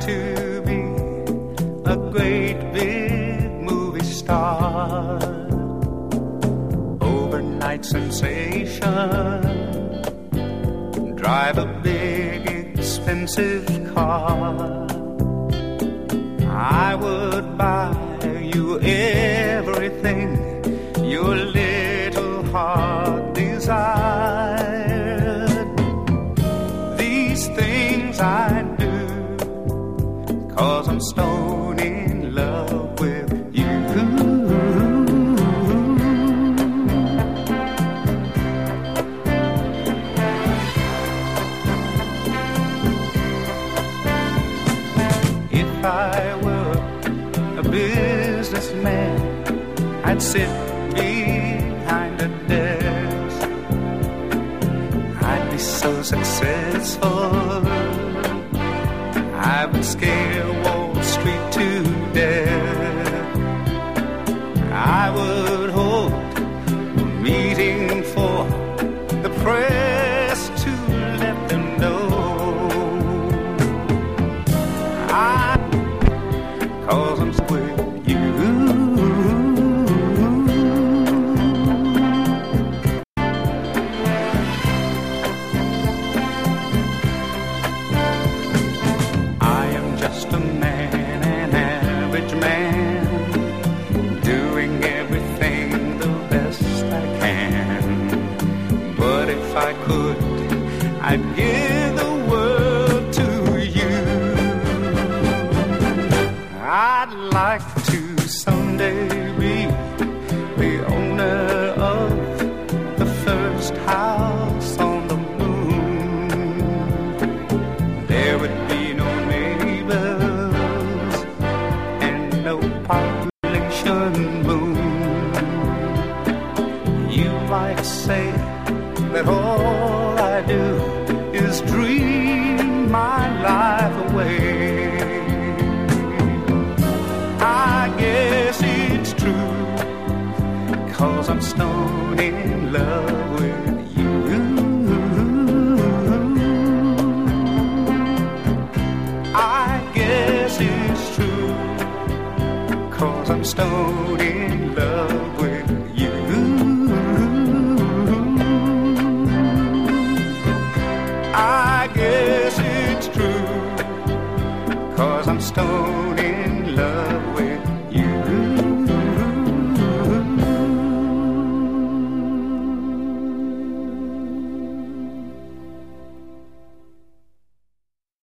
to be a great big movie star, overnight sensation, drive a big expensive car. I would buy you everything your little heart desired. These things I do 'cause I'm stone in love with you. If I were a businessman, I'd sit behind a desk. I'd be so successful, I would scare Wall Street to death. I would hold a meeting for the press to let them know 'cause I'm with you. I am just a man, an average man, doing everything the best I can. But if I could, I'd give the world to you. I'd like to someday be the owner of the first house on the moon. There would be no neighbors and no population boom. You might say that all I do is dream my life away. I guess it's true, 'cause I'm stone in love with you. I guess it's true, 'cause I'm stone in love with you. I guess it's true, 'cause I'm stone in love with you.